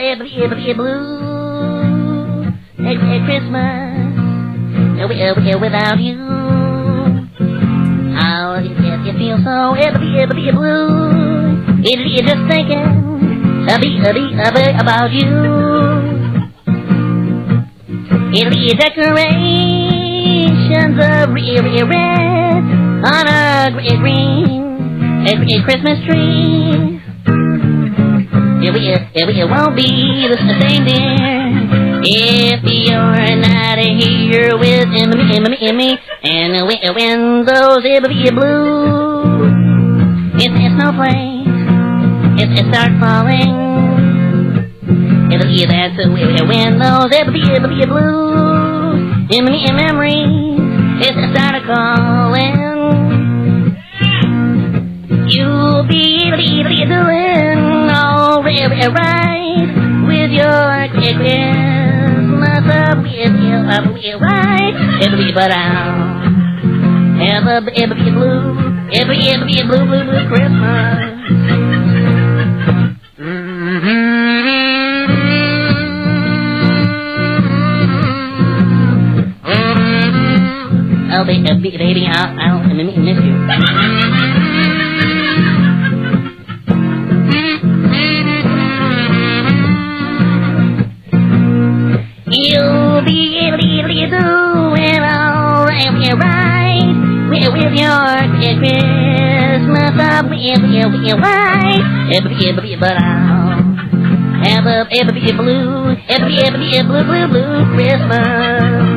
every blue at Christmas without you. Oh, it feels so every blue. It just thinking about you. It'll be decorations of red on a green Christmas tree. It won't be the same, dear, if you're not here with me. And when those blue, it's snowflakes, it starts falling. That's when those blue memories start calling. You'll be doing all right with your Christmas right. But I'll have every blue Christmas. Oh, baby, I'll miss you. You'll be doing all right with your Christmas right. But I'll have every blue Christmas.